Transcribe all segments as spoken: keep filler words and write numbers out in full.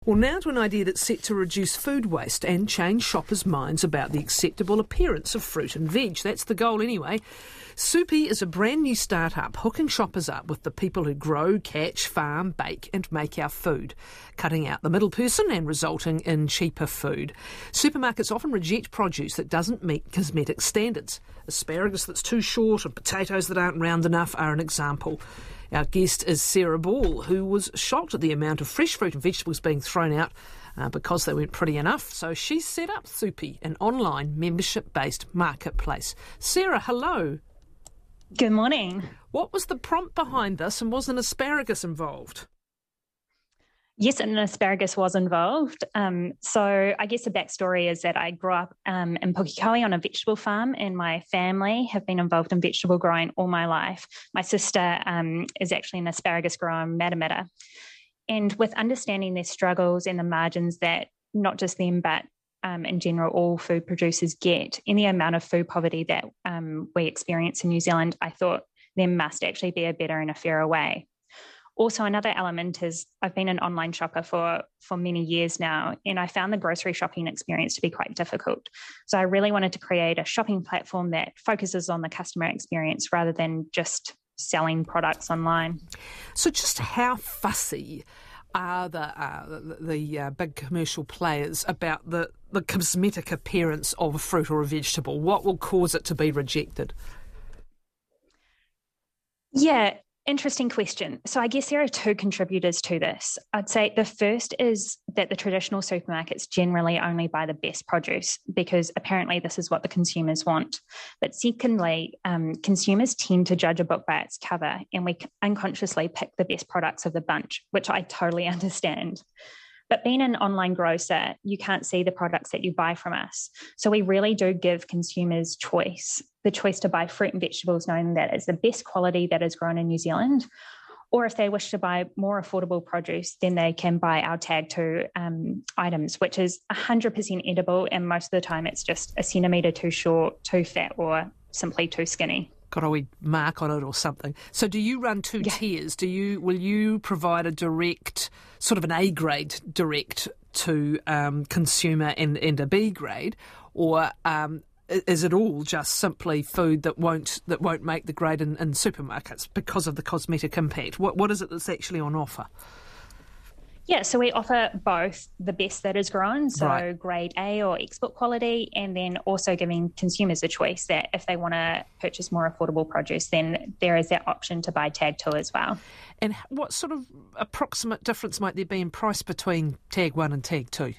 Well, now to an idea that's set to reduce food waste and change shoppers' minds about the acceptable appearance of fruit and veg. That's the goal anyway. Soupy is a brand new start-up hooking shoppers up with the people who grow, catch, farm, bake and make our food, cutting out the middle person and resulting in cheaper food. Supermarkets often reject produce that doesn't meet cosmetic standards. Asparagus that's too short and potatoes that aren't round enough are an example. Our guest is Sarah Ball, who was shocked at the amount of fresh fruit and vegetables being thrown out uh, because they weren't pretty enough. So she set up Soupy, an online membership-based marketplace. Sarah, hello. Good morning. What was the prompt behind this, and was an asparagus involved? Yes, and an asparagus was involved. Um, so I guess the backstory is that I grew up um, in Pukekohe on a vegetable farm, and my family have been involved in vegetable growing all my life. My sister um, is actually an asparagus grower in Matamata. And with understanding their struggles and the margins that not just them, but um, in general, all food producers get, in the amount of food poverty that um, we experience in New Zealand, I thought there must actually be a better and a fairer way. Also, another element is I've been an online shopper for, for many years now, and I found the grocery shopping experience to be quite difficult. So I really wanted to create a shopping platform that focuses on the customer experience rather than just selling products online. So just how fussy are the uh, the, the uh, big commercial players about the, the cosmetic appearance of a fruit or a vegetable? What will cause it to be rejected? Yeah. Interesting question. So I guess there are two contributors to this. I'd say the first is that the traditional supermarkets generally only buy the best produce because apparently this is what the consumers want. But secondly, um, consumers tend to judge a book by its cover, and we unconsciously pick the best products of the bunch, which I totally understand. But being an online grocer, you can't see the products that you buy from us. So we really do give consumers choice, the choice to buy fruit and vegetables knowing that it's the best quality that is grown in New Zealand. Or if they wish to buy more affordable produce, then they can buy our tag two um, items, which is one hundred percent edible. And most of the time it's just a centimetre too short, too fat, or simply too skinny. Got a wee mark on it or something. So do you run two yeah. tiers? Do you will you provide a direct, sort of an A grade direct to um, consumer and, and a B grade, or um, is it all just simply food that won't that won't make the grade in, in supermarkets because of the cosmetic impact? What what is it that's actually on offer? Yeah, so we offer both the best that is grown, so right. grade A or export quality, and then also giving consumers a choice that if they want to purchase more affordable produce, then there is that option to buy tag two as well. And what sort of approximate difference might there be in price between tag one and tag two?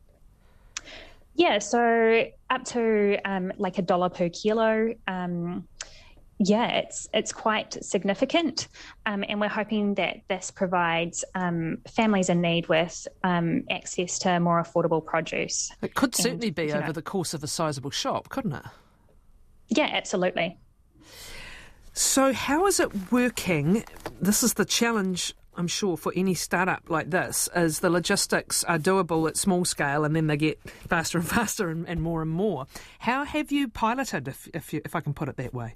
Yeah, so up to um, like a dollar per kilo. Um, Yeah, it's it's quite significant, um, and we're hoping that this provides um, families in need with um, access to more affordable produce. It could certainly and, be over know, the course of a sizable shop, couldn't it? Yeah, absolutely. So how is it working? This is the challenge, I'm sure, for any startup like this, is the logistics are doable at small scale and then they get faster and faster and, and more and more. How have you piloted, if if, you, if I can put it that way?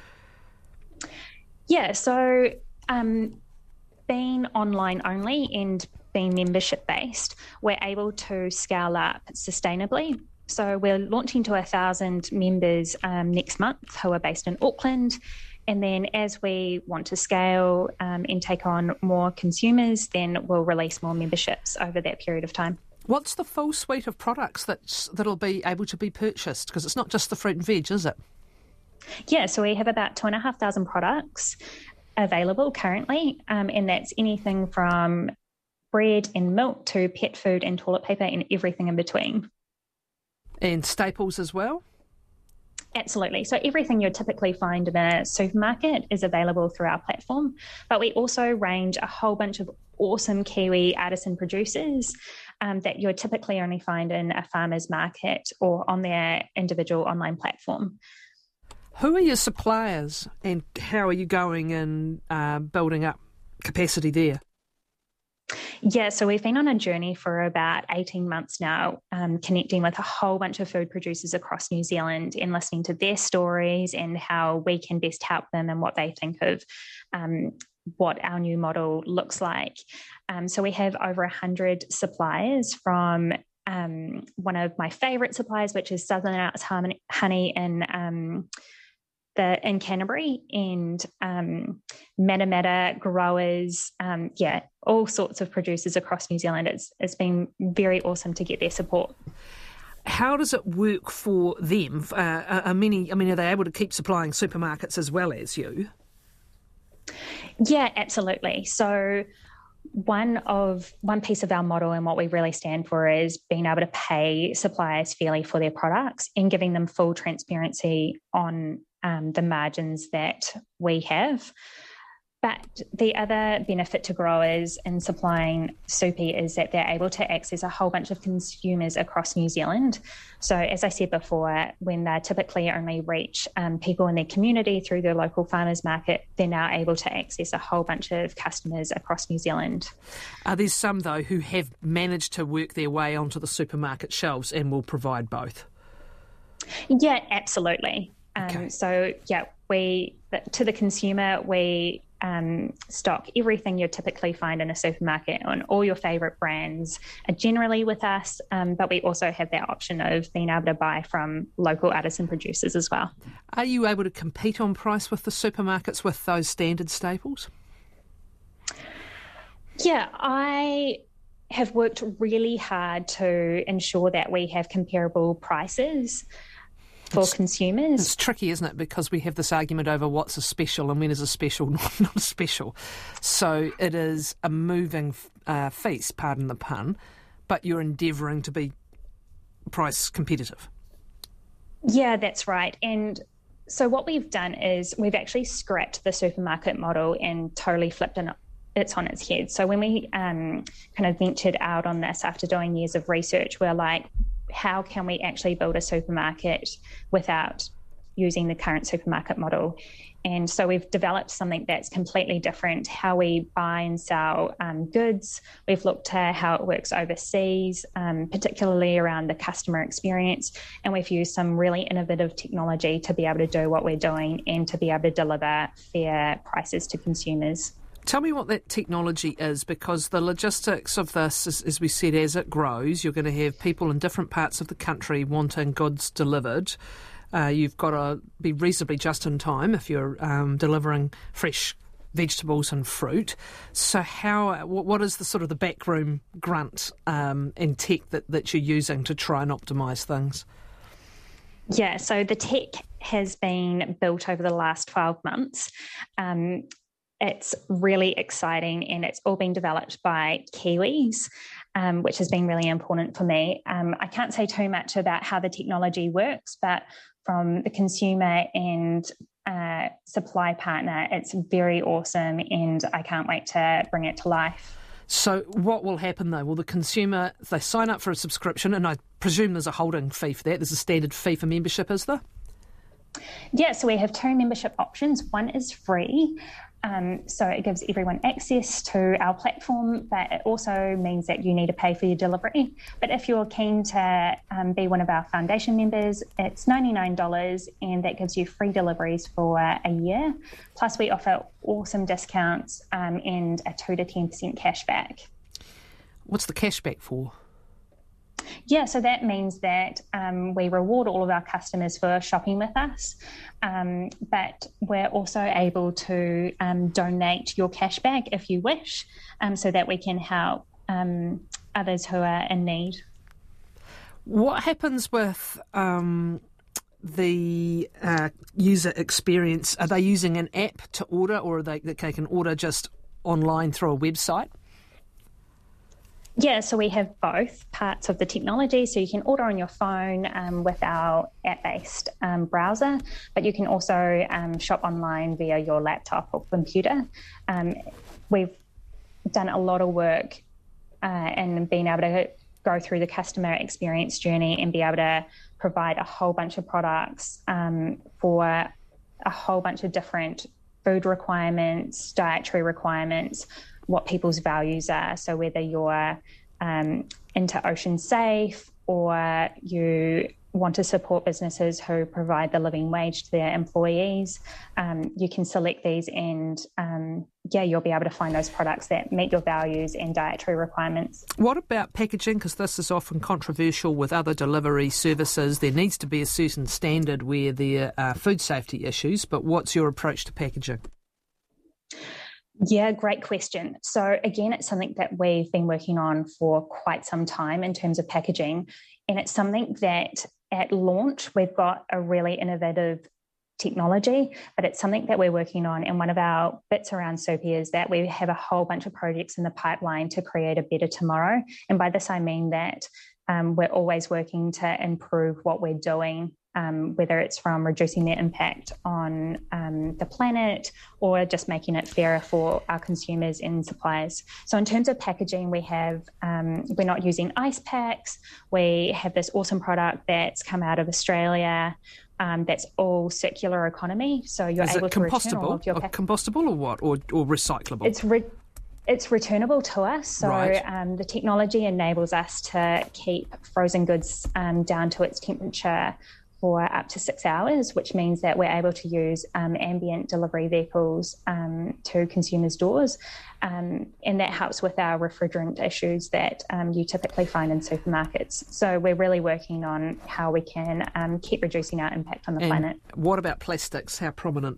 Yeah, so um, being online only and being membership based, we're able to scale up sustainably. So we're launching to a thousand members um, next month who are based in Auckland. And then as we want to scale um, and take on more consumers, then we'll release more memberships over that period of time. What's the full suite of products that's, that'll be able to be purchased? Because it's not just the fruit and veg, is it? Yeah, so we have about two and a half thousand products available currently, um, and that's anything from bread and milk to pet food and toilet paper and everything in between. And staples as well? Absolutely. So everything you'd typically find in a supermarket is available through our platform, but we also range a whole bunch of awesome Kiwi artisan producers um, that you would typically only find in a farmer's market or on their individual online platform. Who are your suppliers and how are you going in uh, building up capacity there? Yeah, so we've been on a journey for about eighteen months now, um, connecting with a whole bunch of food producers across New Zealand and listening to their stories and how we can best help them and what they think of um, what our new model looks like. Um, so we have over one hundred suppliers from um, one of my favourite suppliers, which is Southern Arts Honey in um, the in Canterbury, and um, Matamata growers, um, yeah, all sorts of producers across New Zealand. It's it's been very awesome to get their support. How does it work for them? Uh, are many, I mean, are they able to keep supplying supermarkets as well as you? Yeah, absolutely. So one of one piece of our model and what we really stand for is being able to pay suppliers fairly for their products and giving them full transparency on um, the margins that we have. But the other benefit to growers in supplying Soupy is that they're able to access a whole bunch of consumers across New Zealand. So as I said before, when they typically only reach um, people in their community through their local farmers market, they're now able to access a whole bunch of customers across New Zealand. Are there some, though, who have managed to work their way onto the supermarket shelves and will provide both? Yeah, absolutely. Um, Okay. So, yeah, we to the consumer, we um, stock everything you'd typically find in a supermarket, on all your favourite brands are generally with us, um, but we also have that option of being able to buy from local artisan producers as well. Are you able to compete on price with the supermarkets with those standard staples? Yeah, I have worked really hard to ensure that we have comparable prices for It's- consumers. It's tricky, isn't it? Because we have this argument over what's a special and when is a special not, not a special. So it is a moving uh, feast, pardon the pun, but you're endeavouring to be price competitive. Yeah, that's right. And so what we've done is we've actually scrapped the supermarket model and totally flipped it it's on its head. So when we um, kind of ventured out on this after doing years of research, we're like, how can we actually build a supermarket without using the current supermarket model? And so we've developed something that's completely different, how we buy and sell um, goods. We've looked at how it works overseas, um, particularly around the customer experience. And we've used some really innovative technology to be able to do what we're doing and to be able to deliver fair prices to consumers. Tell me what that technology is, because the logistics of this, is, as we said, as it grows, you're going to have people in different parts of the country wanting goods delivered. Uh, you've got to be reasonably just in time if you're um, delivering fresh vegetables and fruit. So how, what is the sort of the backroom grunt um, and tech that, that you're using to try and optimise things? Yeah, so the tech has been built over the last twelve months. Um, It's really exciting, and it's all been developed by Kiwis, um, which has been really important for me. Um, I can't say too much about how the technology works, but from the consumer and uh, supply partner, it's very awesome, and I can't wait to bring it to life. So what will happen, though? Will the consumer, if they sign up for a subscription, and I presume there's a holding fee for that, there's a standard fee for membership, is there? Yeah, so we have two membership options. One is free. Um, so it gives everyone access to our platform, but it also means that you need to pay for your delivery. But if you're keen to um, be one of our foundation members, it's ninety-nine dollars, and that gives you free deliveries for a year. Plus we offer awesome discounts um, and a two to ten percent cashback. What's the cashback for? Yeah, so that means that um, we reward all of our customers for shopping with us, um, but we're also able to um, donate your cashback if you wish, um, so that we can help um, others who are in need. What happens with um, the uh, user experience? Are they using an app to order, or are they, they can order just online through a website? Yeah, so we have both parts of the technology. So you can order on your phone um, with our app-based um, browser, but you can also um, shop online via your laptop or computer. Um, we've done a lot of work uh, in being able to go through the customer experience journey and be able to provide a whole bunch of products um, for a whole bunch of different food requirements, dietary requirements, what people's values are. So whether you're um, into ocean safe, or you want to support businesses who provide the living wage to their employees, um, you can select these and, um, yeah, you'll be able to find those products that meet your values and dietary requirements. What about packaging? Because this is often controversial with other delivery services. There needs to be a certain standard where there are food safety issues, but what's your approach to packaging? Yeah, great question. So again, it's something that we've been working on for quite some time in terms of packaging. And it's something that at launch, we've got a really innovative technology, but it's something that we're working on. And one of our bits around Soupy is that we have a whole bunch of projects in the pipeline to create a better tomorrow. And by this, I mean that um, we're always working to improve what we're doing, um, whether it's from reducing their impact on um, the planet or just making it fairer for our consumers and suppliers. So in terms of packaging, we have, um, we're not using ice packs. We have this awesome product that's come out of Australia um, that's all circular economy. So you're Is able it to return all compostable? of your Or pack- compostable or what? Or, or recyclable? It's re- It's returnable to us, so Right. um, the technology enables us to keep frozen goods um, down to its temperature for up to six hours, which means that we're able to use um, ambient delivery vehicles um, to consumers' doors, um, and that helps with our refrigerant issues that um, you typically find in supermarkets. So we're really working on how we can um, keep reducing our impact on the and planet. What about plastics? How prominent?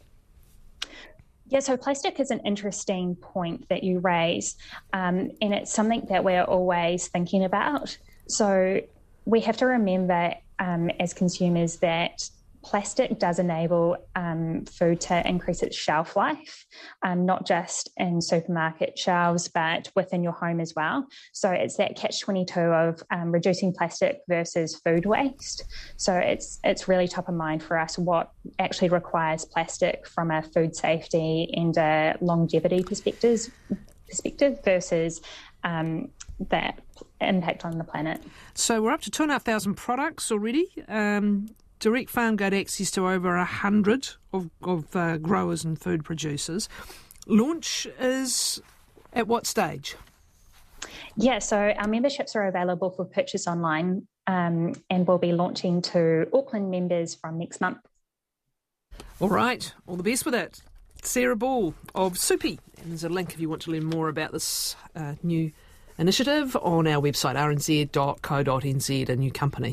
Yeah, so plastic is an interesting point that you raise, um, and it's something that we're always thinking about. So we have to remember um, as consumers that plastic does enable um, food to increase its shelf life, um, not just in supermarket shelves, but within your home as well. So it's that catch twenty-two of um, reducing plastic versus food waste. So it's it's really top of mind for us what actually requires plastic from a food safety and a longevity perspective, perspective versus um, that impact on the planet. So we're up to two and a half thousand products already. Um, Direct Farmgate access to over a hundred of, of uh, growers and food producers. Launch is at what stage? Yeah, so our memberships are available for purchase online, um, and we'll be launching to Auckland members from next month. All right, all the best with it. Sarah Ball of Soupy. And there's a link if you want to learn more about this uh, new initiative on our website, r n z dot co dot n z, a new company.